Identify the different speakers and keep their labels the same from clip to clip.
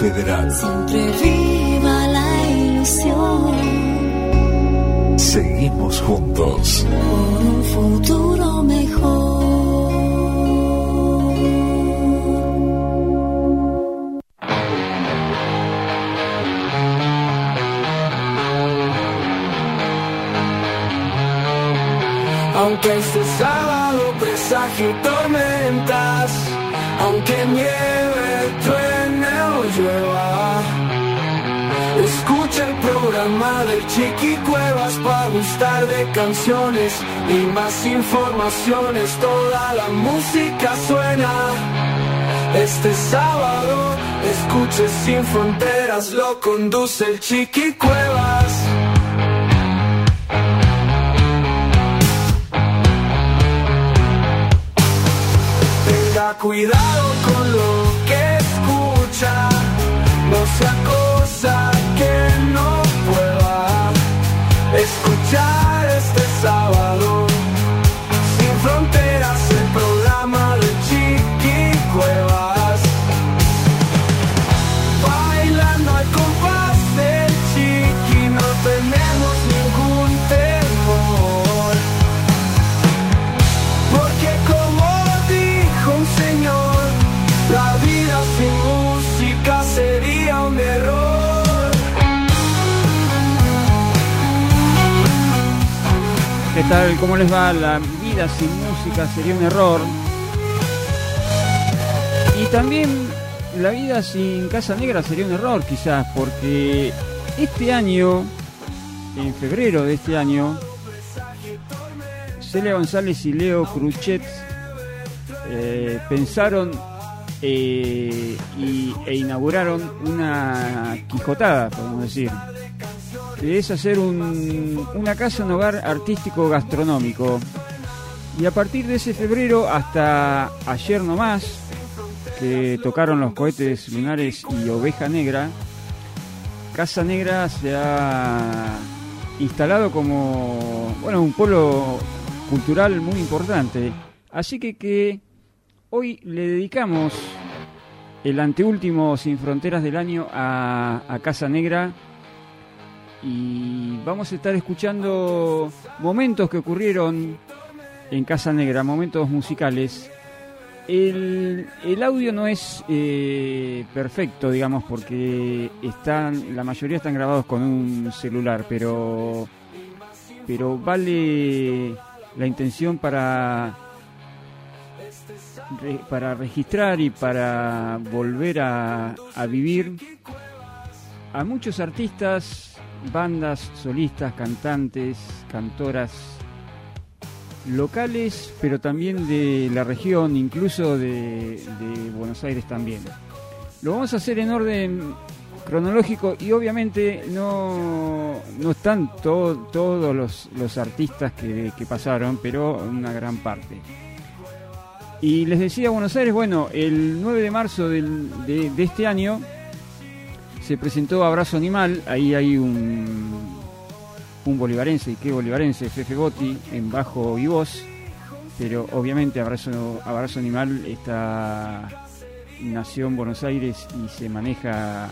Speaker 1: Federal.
Speaker 2: Siempre viva la ilusión.
Speaker 1: Seguimos juntos.
Speaker 2: Por un futuro mejor.
Speaker 3: Aunque este sábado presagie tormentas, aunque nieve, truene o llueva, escucha el programa del Chiqui Cuevas para gustar de canciones y más informaciones. Toda la música suena. Este sábado, escuche Sin Fronteras, lo conduce el Chiqui Cuevas. Cuidado con lo que escucha, no sea cosa que no pueda escuchar este sábado. Sin Fronteras, el programa de Chiqui Cuevas. Bailando al compás del Chiqui, no tenemos ningún temor, porque como un señor, la vida sin música sería un error.
Speaker 4: ¿Qué tal? ¿Cómo les va? La vida sin música sería un error. Y también la vida sin Casa Negra sería un error, quizás, porque este año, en febrero de este año, Celia González y Leo Cruchet pensaron e inauguraron una quijotada, podemos decir, que es hacer una casa, un hogar artístico gastronómico. Y a partir de ese febrero hasta ayer nomás, que tocaron los cohetes lunares y Oveja Negra, Casa Negra se ha instalado como, bueno, un polo cultural muy importante. Así que hoy le dedicamos el anteúltimo Sin Fronteras del año a Casa Negra, y vamos a estar escuchando momentos que ocurrieron en Casa Negra, momentos musicales. El audio no es perfecto, digamos, porque la mayoría están grabados con un celular, pero vale la intención para registrar y para volver a vivir a muchos artistas, bandas, solistas, cantantes, cantoras locales, pero también de la región, incluso de Buenos Aires también. Lo vamos a hacer en orden cronológico y obviamente no están todos los artistas que pasaron, pero una gran parte. Y les decía, Buenos Aires, bueno, el 9 de marzo de este año se presentó Abrazo Animal. Ahí hay un bolivarense, y qué bolivarense, Fefe Botti en bajo y voz, pero obviamente Abrazo Animal nació en Buenos Aires y se maneja,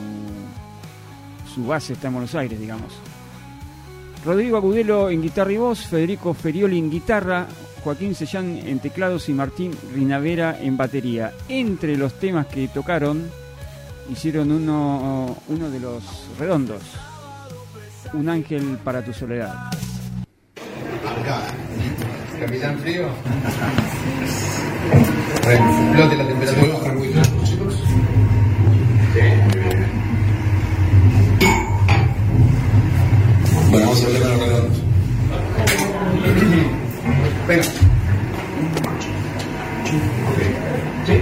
Speaker 4: su base está en Buenos Aires, digamos. Rodrigo Agudelo en guitarra y voz, Federico Ferioli en guitarra, Joaquín Sellán en teclados y Martín Rinavera en batería. Entre los temas que tocaron, hicieron uno de los redondos, Un ángel para tu soledad.
Speaker 5: Acá, Capitán Frío. Explote la temperatura. ¿Se puede bajar muy bien, chicos? Sí, muy bien. Bueno, vamos a hablar con los redondos. Venga. Okay. Sí.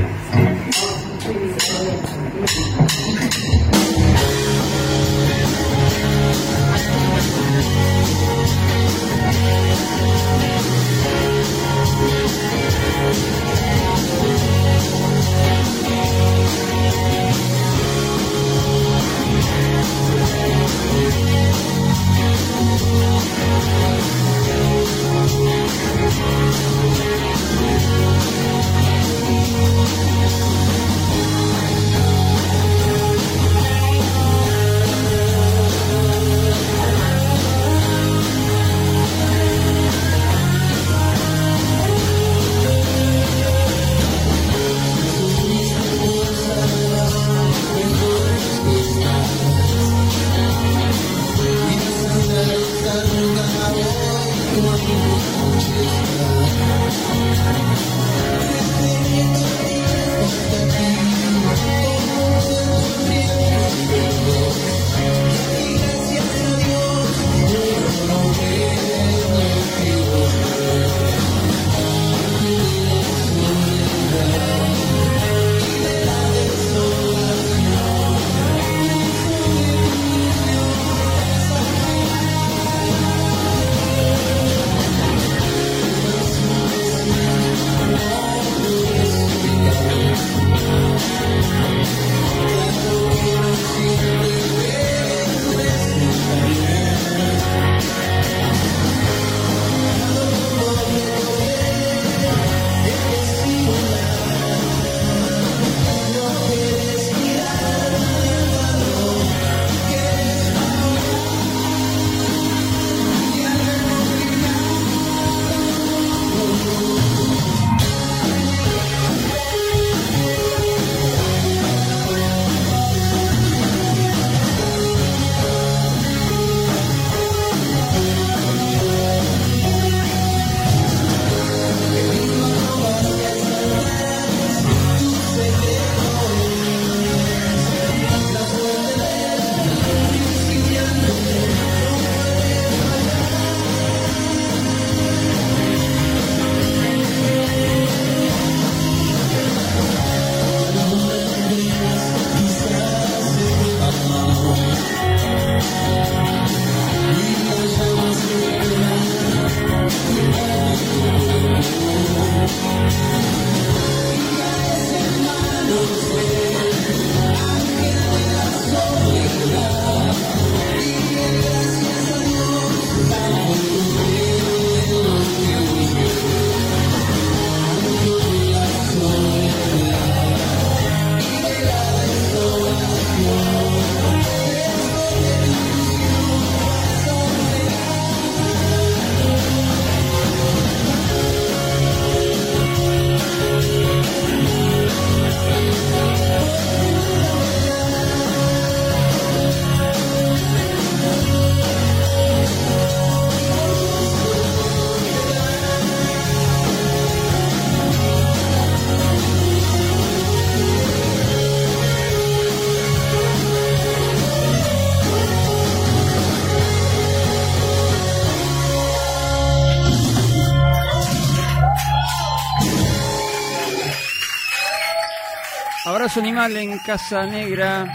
Speaker 4: Abrazo Animal en Casa Negra.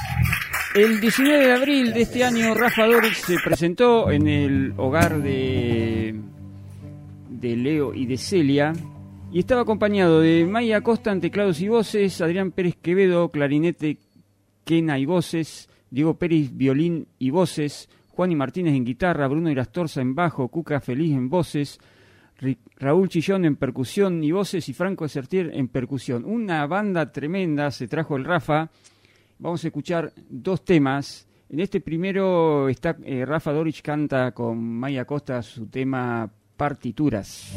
Speaker 4: El 19 de abril de este año, Rafa Doric se presentó en el hogar de Leo y de Celia y estaba acompañado de Maya Acosta en teclados y voces, Adrián Pérez Quevedo, clarinete, quena y voces, Diego Pérez, violín y voces, Juan y Martínez en guitarra, Bruno Irastorza en bajo, Cuca Feliz en voces, Raúl Chillón en percusión y voces y Franco Sertier en percusión. Una banda tremenda se trajo el Rafa. Vamos a escuchar dos temas. En este primero está Rafa Doric canta con Maya Acosta su tema Partituras.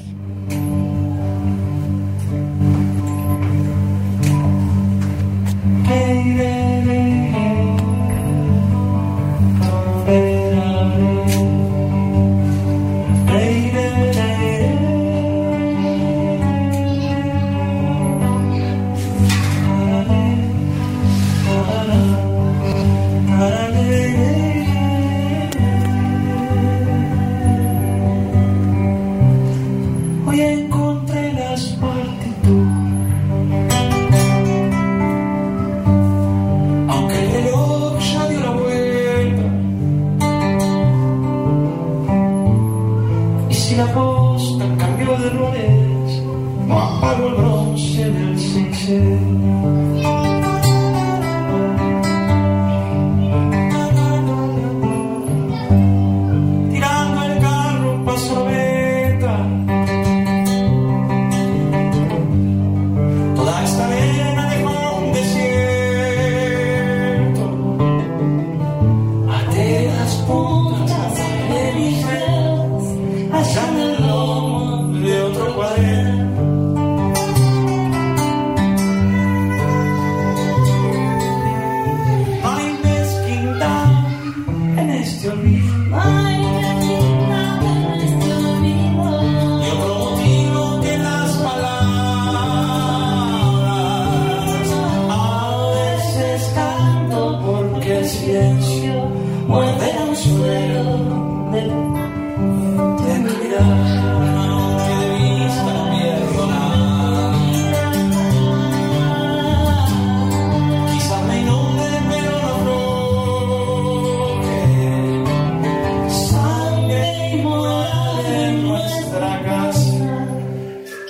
Speaker 1: Ay,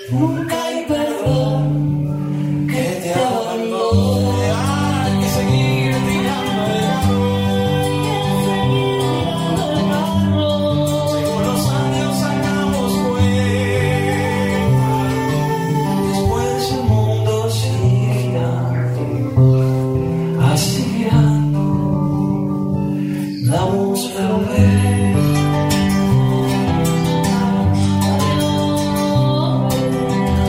Speaker 2: nunca hay perdón que te abandone. Hay que seguir tirando el carro. Si con los años sacamos cuenta, después el mundo sigue así girando. Damos la vuelta.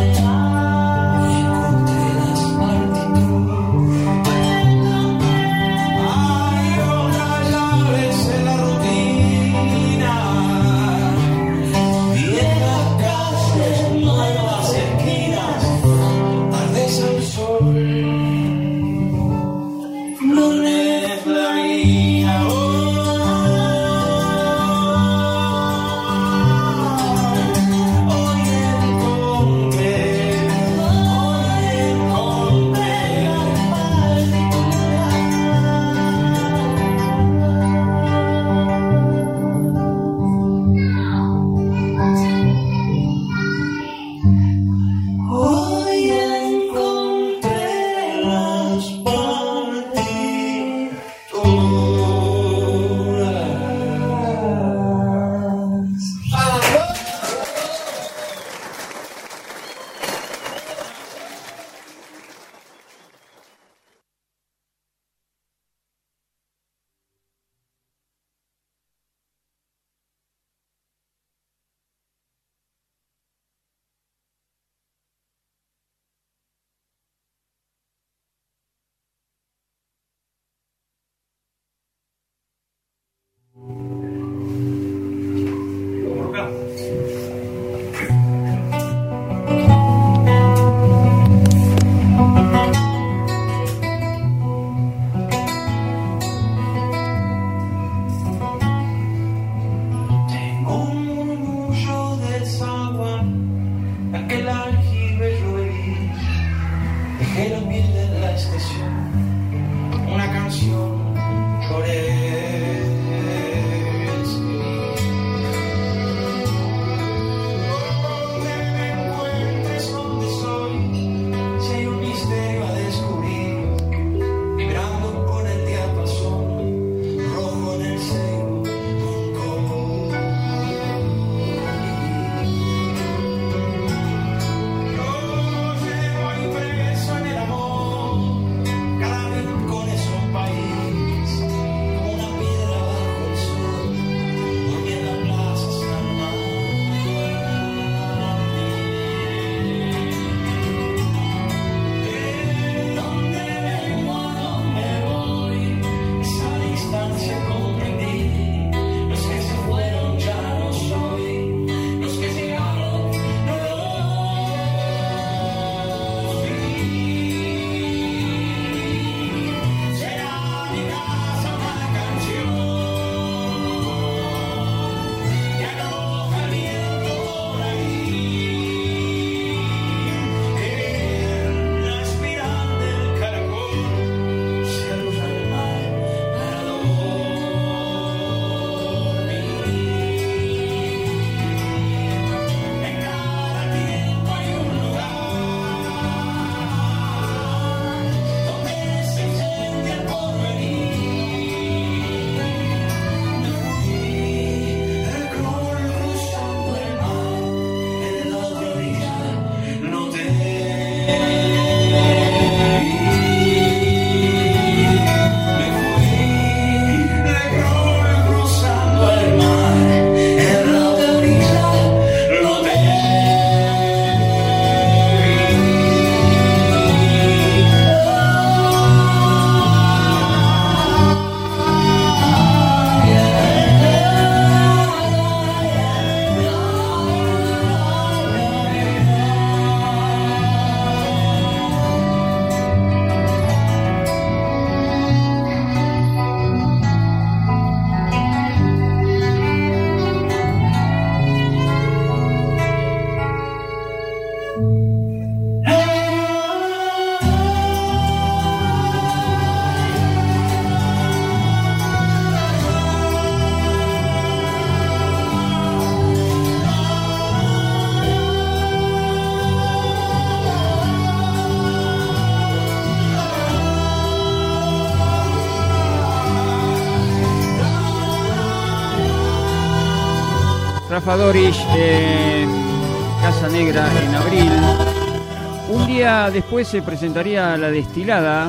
Speaker 4: Rafa Dorisch en Casa Negra en abril. Un día después se presentaría La Destilada.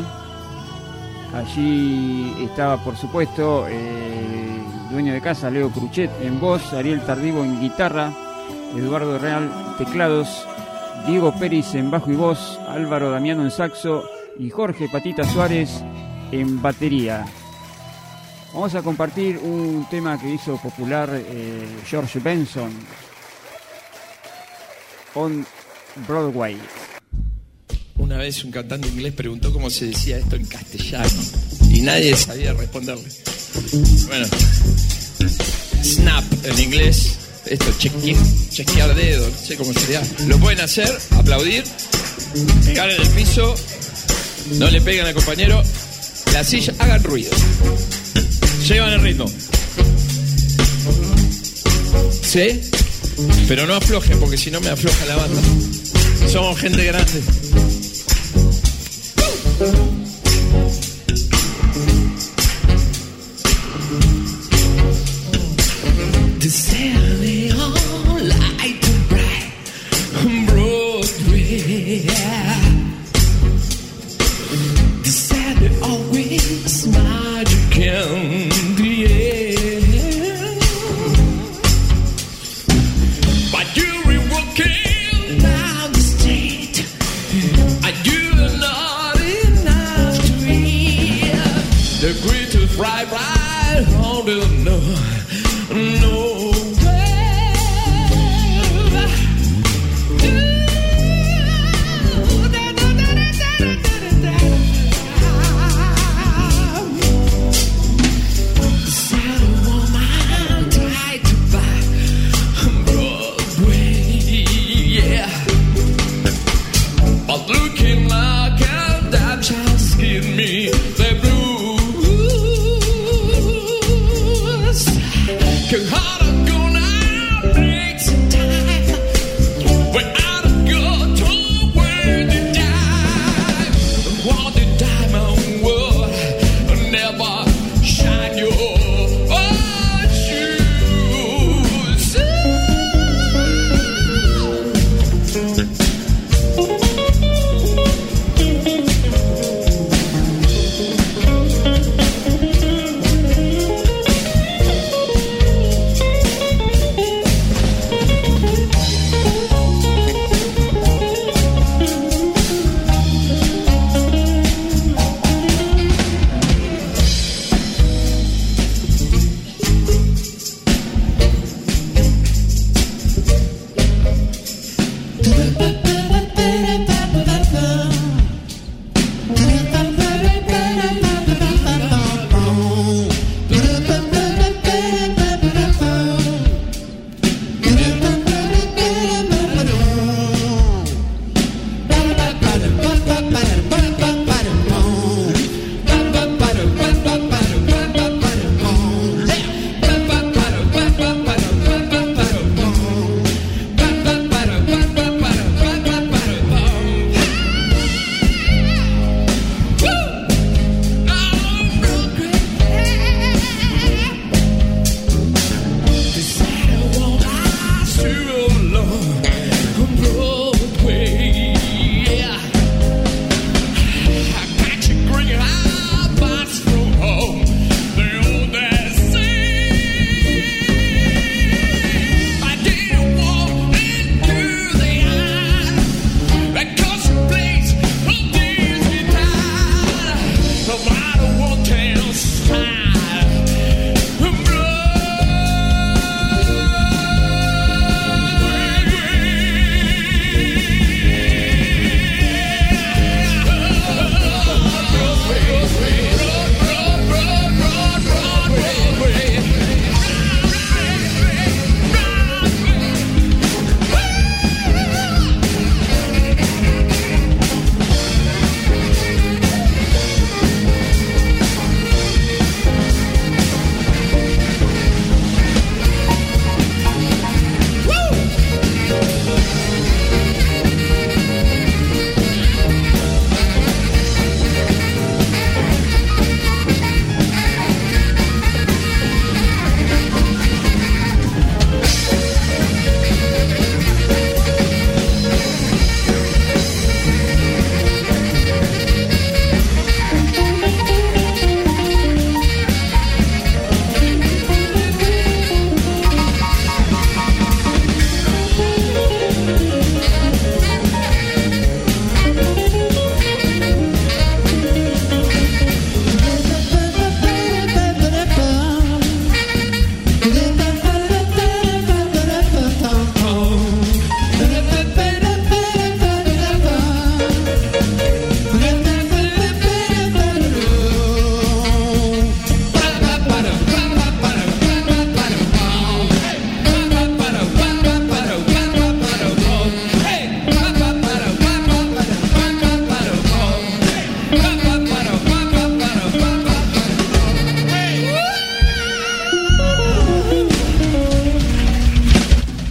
Speaker 4: Allí estaba, por supuesto, el dueño de casa, Leo Cruchet, en voz, Ariel Tardivo en guitarra, Eduardo Real teclados, Diego Pérez en bajo y voz, Álvaro Damiano en saxo y Jorge Patita Suárez en batería. Vamos a compartir un tema que hizo popular George Benson, On Broadway.
Speaker 1: Una vez un cantante inglés preguntó cómo se decía esto en castellano y nadie sabía responderle. Bueno, snap en inglés, esto chequear dedo, no sé cómo sería. Lo pueden hacer, aplaudir, pegar en el piso, no le pegan al compañero, la silla, hagan ruido, llevan el ritmo. ¿Sí? Pero no aflojen porque si no me afloja la banda. Somos gente grande. The Saturday all light and bright on Broadway. The Saturday always magic in the air. But you're walking down the street and you're not enough to eat. The greatest right on the no. Looking like a damn chance, give me the blues.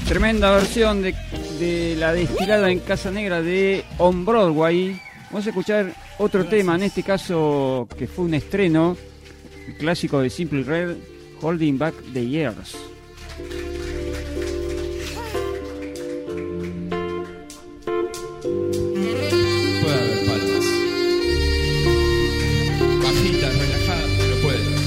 Speaker 4: Tremenda versión de la destilada en Casa Negra de On Broadway. Vamos a escuchar otro tema, en este caso que fue un estreno, el clásico de Simply Red, Holding Back the Years.
Speaker 1: Puede haber palmas. Bajitas, relajadas, pero puede.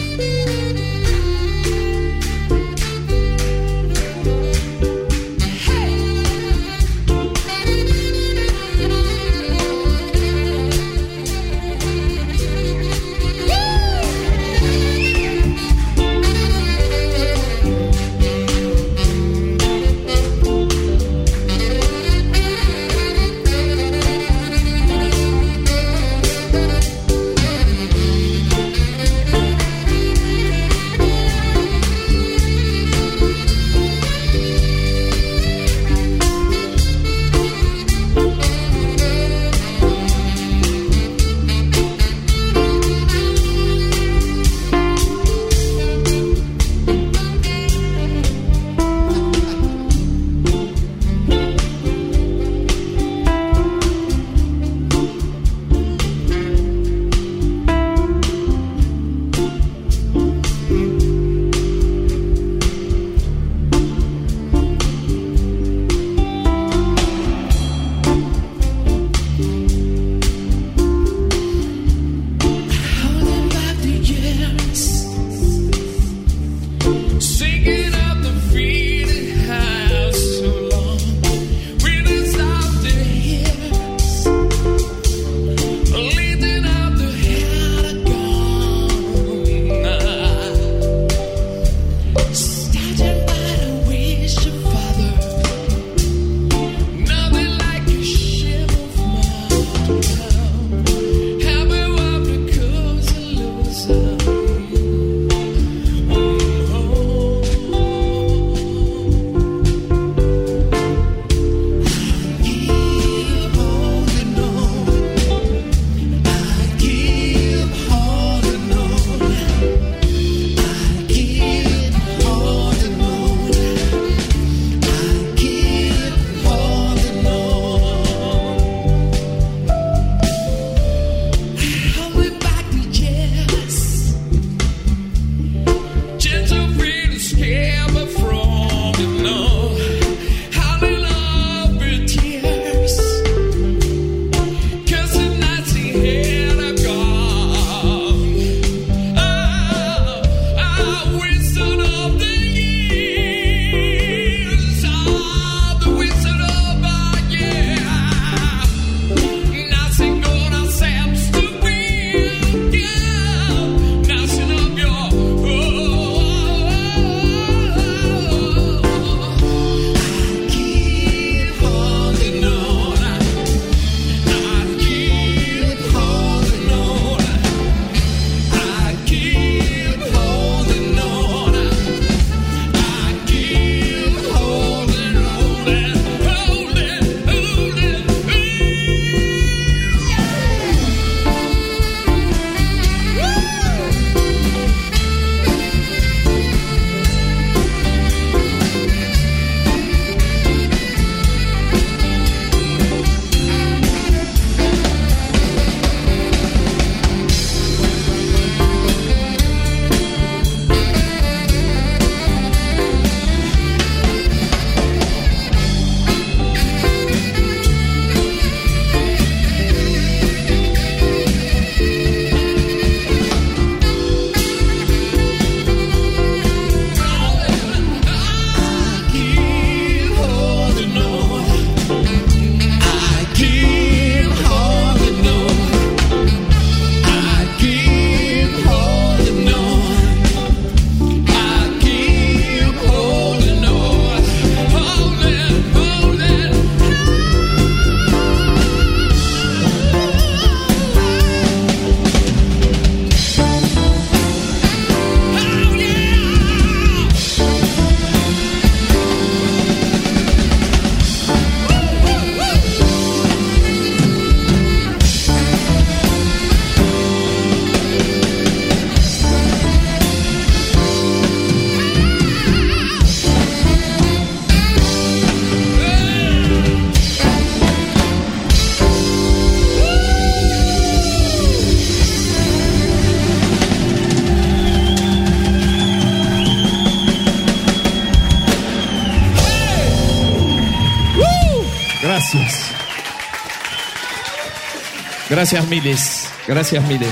Speaker 1: Gracias. Gracias miles. Gracias miles.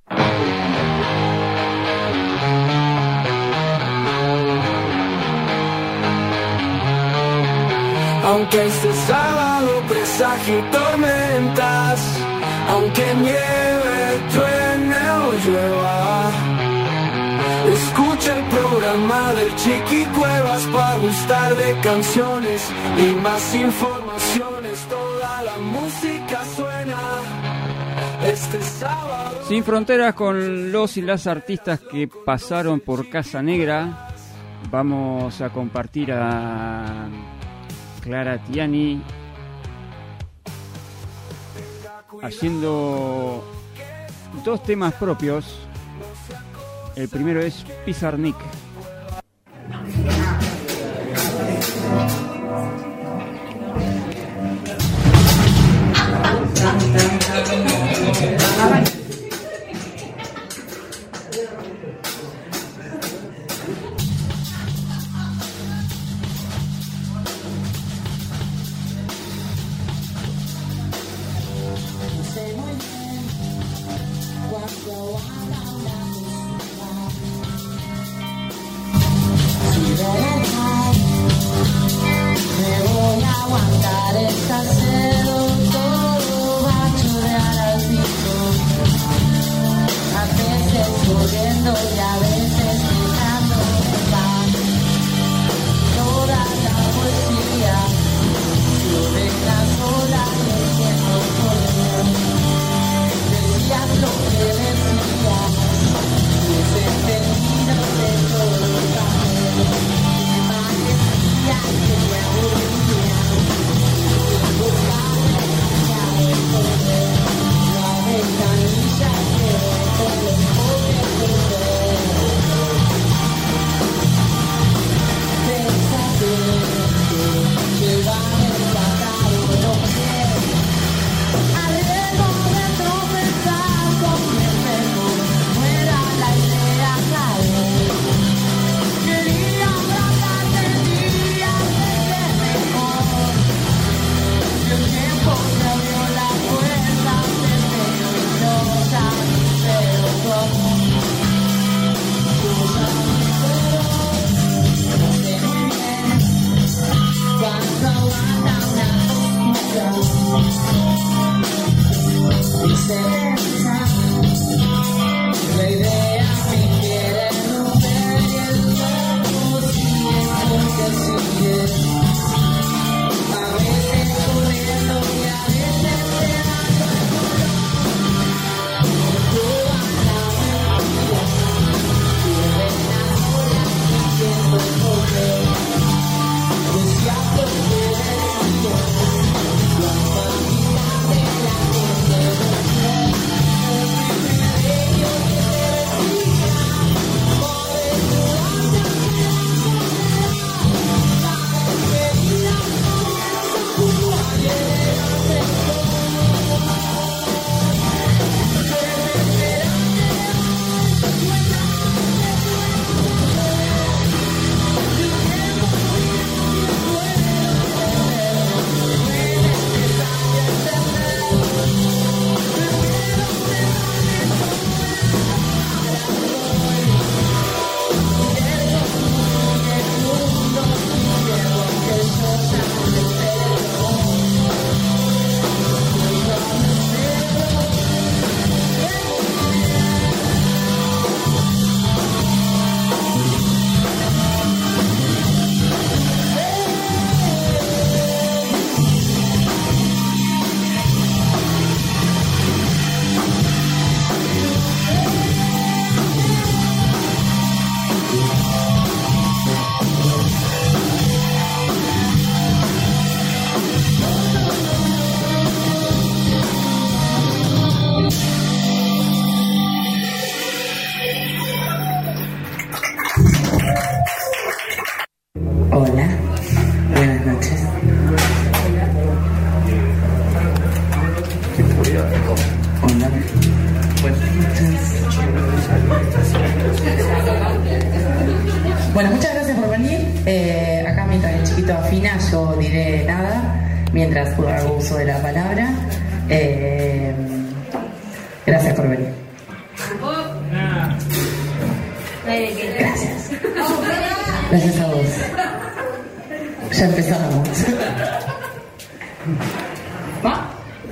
Speaker 3: Aunque este sábado presagio tormentas, aunque nieve, truene o llueva, escucha el programa del Chiqui Cuevas para gustar de canciones y más informaciones. Toda la música suena este sábado.
Speaker 4: Sin fronteras con los y las artistas que pasaron por Casa Negra. Vamos a compartir a Clara Tiani haciendo 2 temas propios. El primero es Pizarnik.
Speaker 6: Bueno, muchas gracias por venir. Acá mientras el chiquito afina, yo diré nada. mientras hago uso de la palabra. Gracias por venir. Gracias. Gracias a vos. Ya empezamos. ¿Va?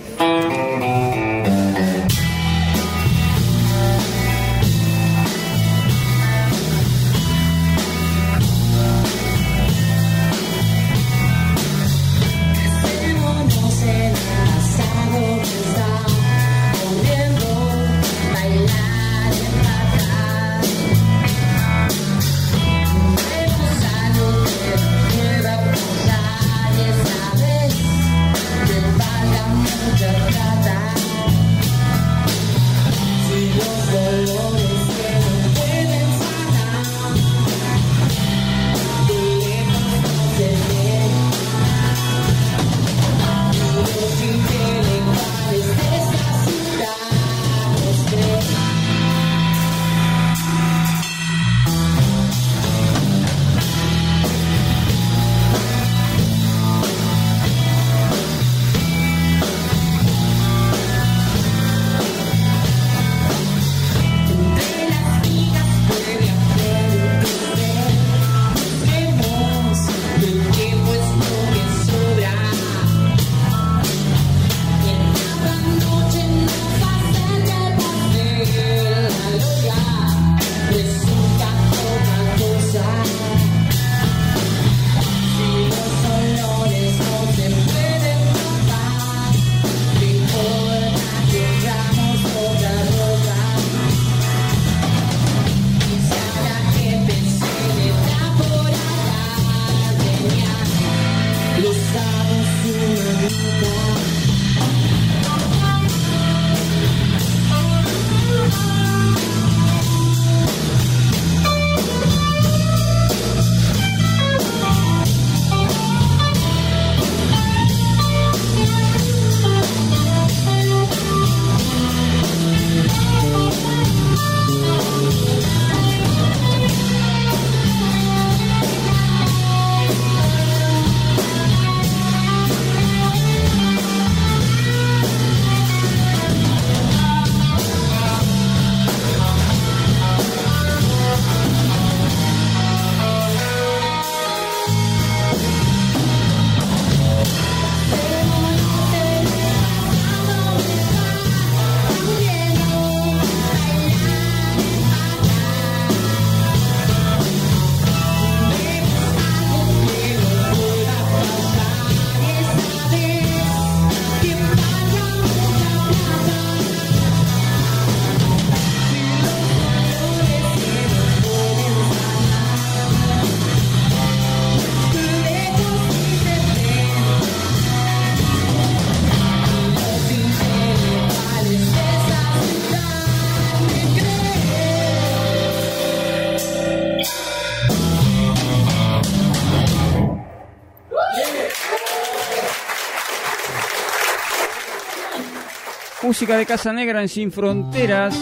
Speaker 4: Música de Casa Negra en Sin Fronteras.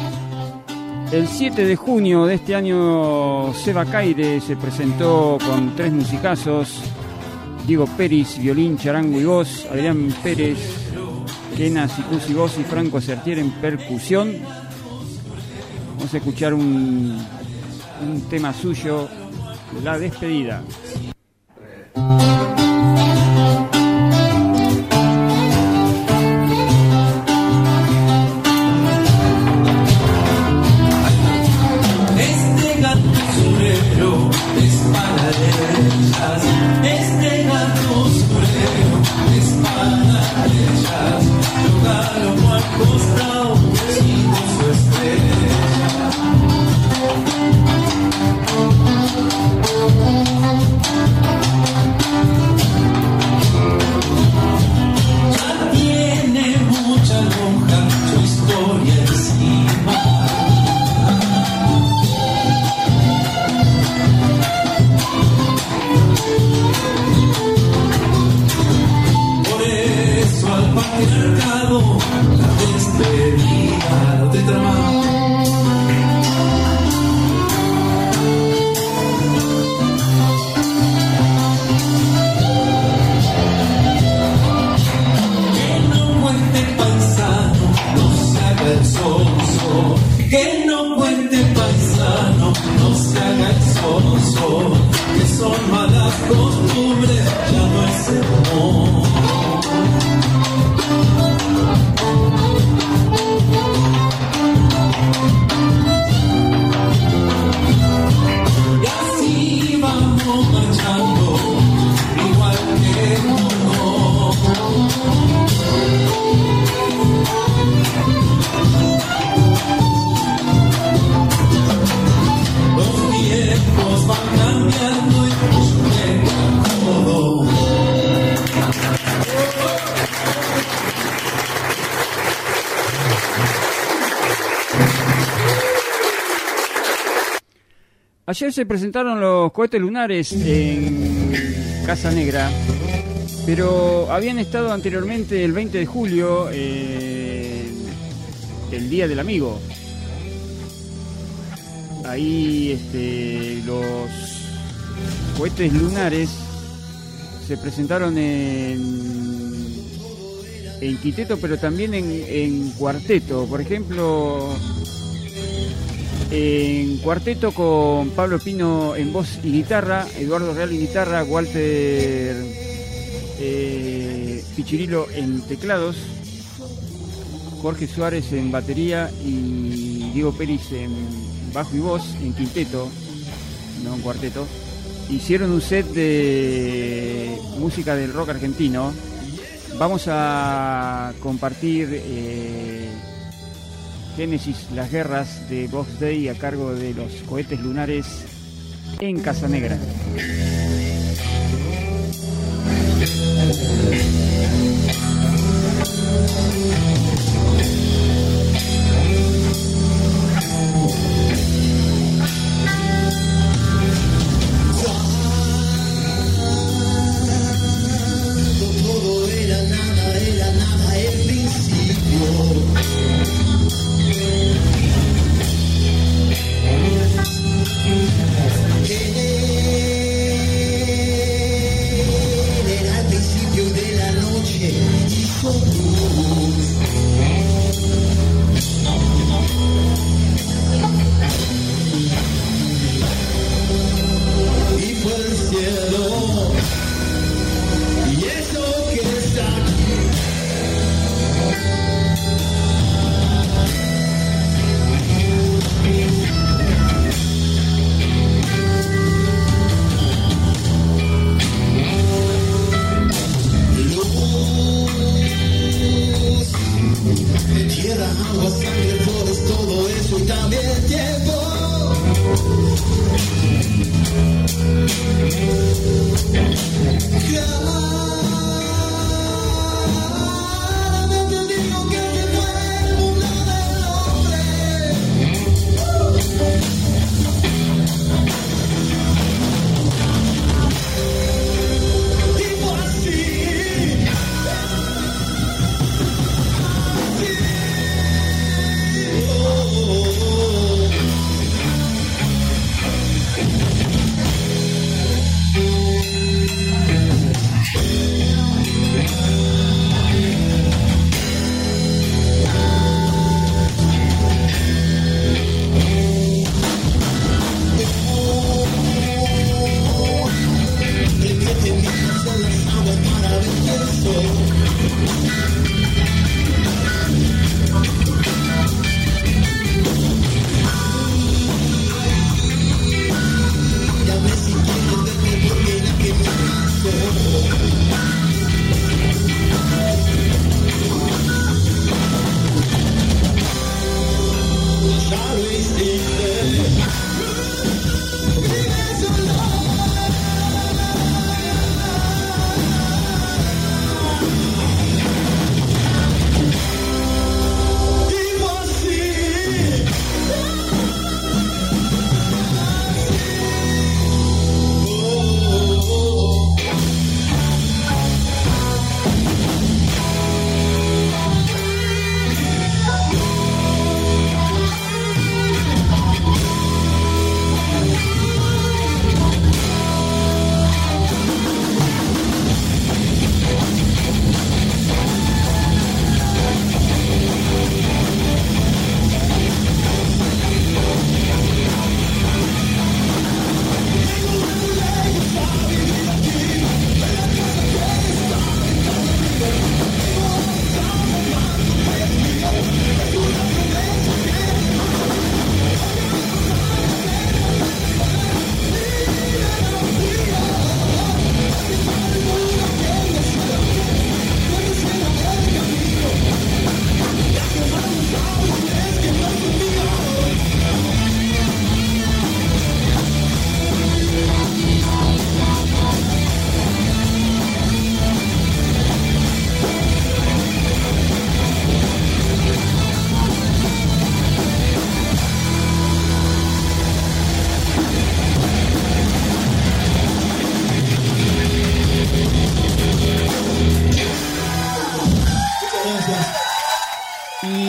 Speaker 4: El 7 de junio de este año, Seba Caire se presentó con 3 musicazos: Diego Pérez, violín, charango y voz; Adrián Pérez, quena, sicusi, voz; y Franco Certier en percusión. Vamos a escuchar un tema suyo, La Despedida.
Speaker 2: Estrella
Speaker 4: Ayer se presentaron los cohetes lunares en Casa Negra, pero habían estado anteriormente el 20 de julio, el Día del Amigo. Ahí los cohetes lunares se presentaron en quinteto, pero también en cuarteto. Por ejemplo, en cuarteto con Pablo Pino en voz y guitarra, Eduardo Real en guitarra, Walter Pichirilo en teclados, Jorge Suárez en batería y Diego Pérez en bajo y voz, en quinteto, no en cuarteto. Hicieron un set de música del rock argentino. Vamos a compartir Génesis, las guerras de Box Day a cargo de los cohetes lunares en Casa Negra.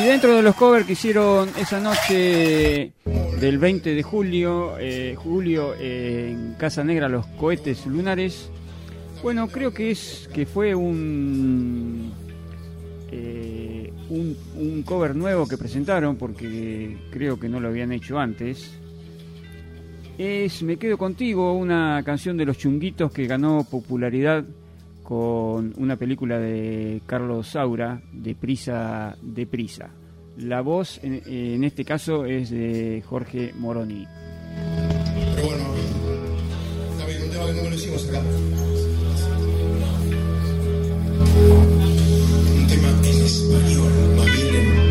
Speaker 4: dentro de los covers que hicieron esa noche del 20 de julio, en Casa Negra, Los Cohetes Lunares, bueno, creo que fue un cover nuevo que presentaron, porque creo que no lo habían hecho antes. Es Me Quedo Contigo, una canción de Los Chunguitos que ganó popularidad con una película de Carlos Saura, Deprisa, Deprisa. La voz en este caso es de Jorge Moroni.
Speaker 5: Pero bueno, también un tema que nunca lo hicimos acá. Un tema en español, más bien.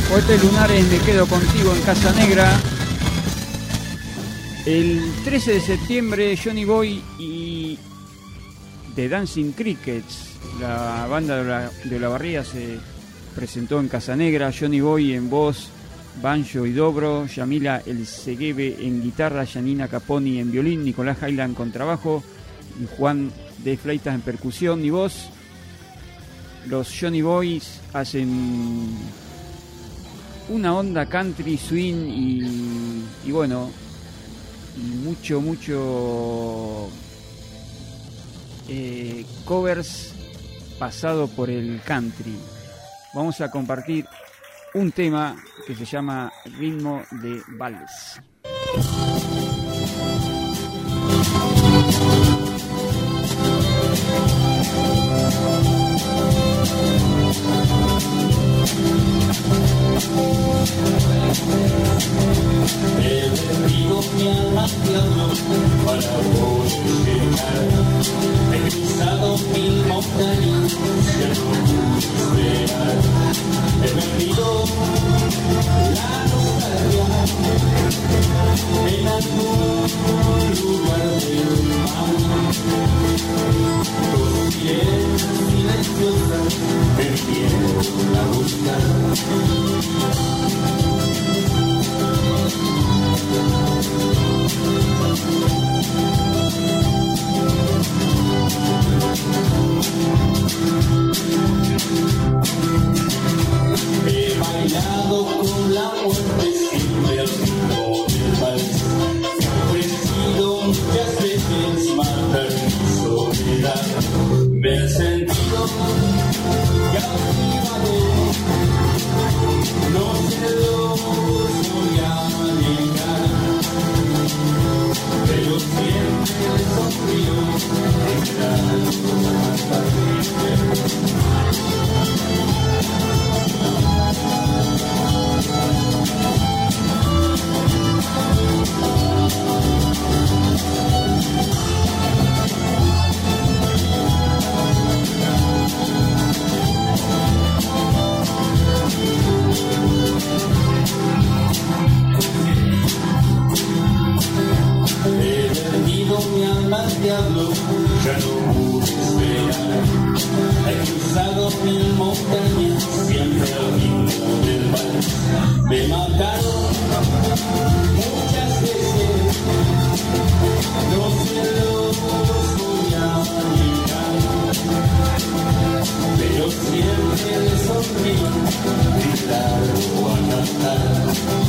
Speaker 4: Poetas Lunares, Me Quedo Contigo en Casa Negra. El 13 de septiembre, Johnny Boy y The Dancing Crickets, la banda de Olavarría, se presentó en Casa Negra. Johnny Boy en voz, banjo y dobro, Yamila El Seguebe en guitarra, Janina Caponi en violín, Nicolás Highland con trabajo y Juan de Flaitas en percusión y voz. Los Johnny Boys hacen una onda country, swing y bueno, y mucho covers pasado por el country. Vamos a compartir un tema que se llama Ritmo de Vals.
Speaker 2: He vendido mi alma al diablo para poder llegar. He cruzado mil montañas, ya no pude esperar. He vendido la nostalgia en algún lugar del mar. Dos pies silenciosas me vinieron a buscar. He bailado con la muerte siempre al ritmo del vals. He ofrecido muchas veces matar mi soledad. Me he sentido cautivado, no se lo voy a negar, pero siempre sonrío en gran He vendido mi alma al diablo, ya no pude esperar. He cruzado mil montañas, siempre al ritmo del vals. Me mataron muchas veces, no se los voy a negar, pero siempre les sonrío, gritar o a cantar.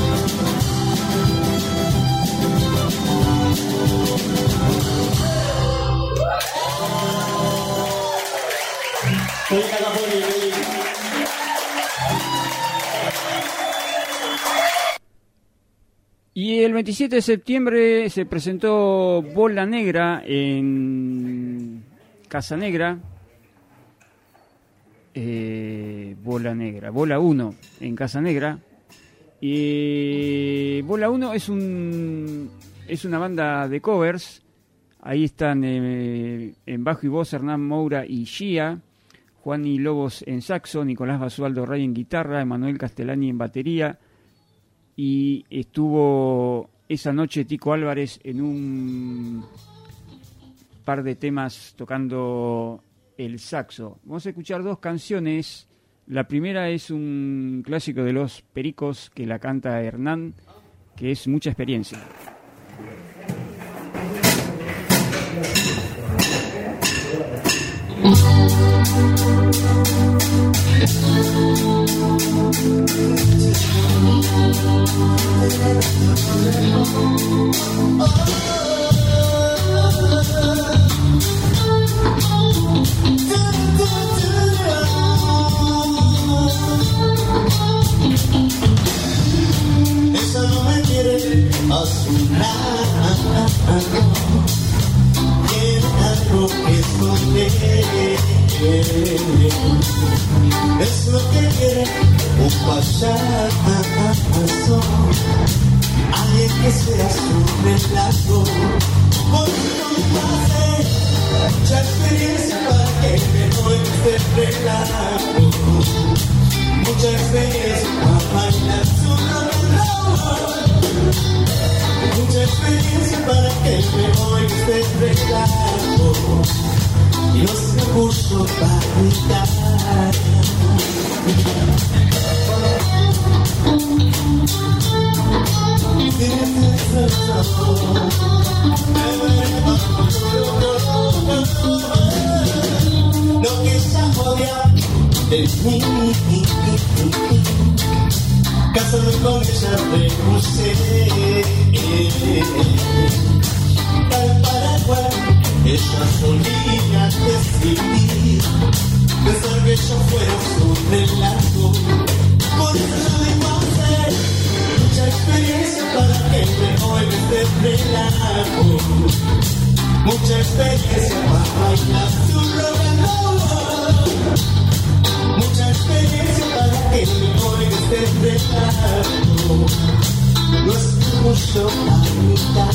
Speaker 4: Y el 27 de septiembre se presentó Bola Negra en Casa Negra. Bola Negra, Bola 1 en Casa Negra. Y Bola 1 es una banda de covers. Ahí están en bajo y voz Hernán Moura y Gia, Juan y Lobos en saxo, Nicolás Basualdo Rey en guitarra, Emanuel Castellani en batería. Y estuvo esa noche Tico Álvarez en un par de temas tocando el saxo. Vamos a escuchar dos canciones. La primera es un clásico de Los Pericos que la canta Hernán, que es Mucha Experiencia.
Speaker 2: Esa no me quiere a su lado, quiere algo que es lo que quiere un payaso, alguien que sea su relato, porque no pase mucha experiencia para que me no esté relato, mucha experiencia para orgullo familiar. Lo que ella odia de mí, casarme con ella rehusé. Tal Paraguay, ella solía decidir pensar que yo fuera su relato. Por eso yo debo hacer mucha experiencia para que me oiga este relato. Mucha experiencia para bailar su rock and roll. Mucha experiencia para que me oiga este relato. No es mucho para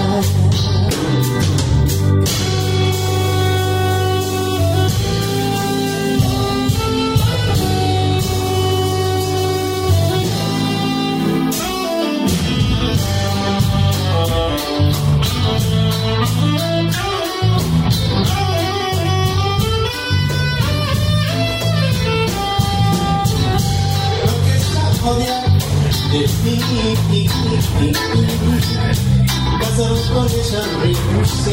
Speaker 2: de mí, casarme con ella rehusé.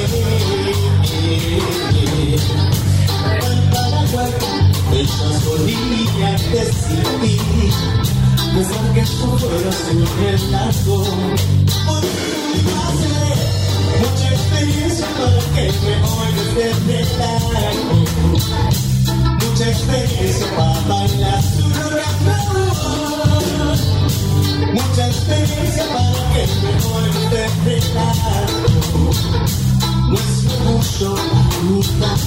Speaker 2: En Paraguay, ella solía decidir pensar que yo fuera su relato. Por eso hacer mucha experiencia para que me oiga este relato. Mucha experiencia para bailar su rock and roll. Mucha experiencia para que mejor te relato. No es mucho la mitad.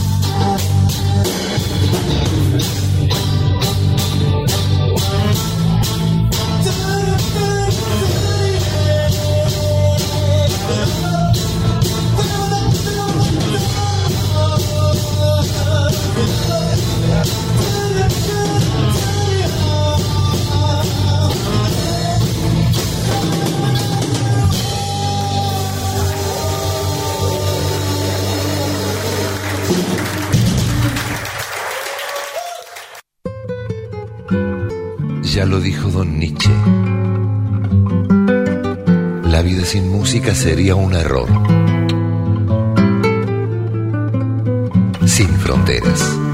Speaker 7: Ya lo dijo Don Nietzsche. La vida sin música sería un error. Sin fronteras.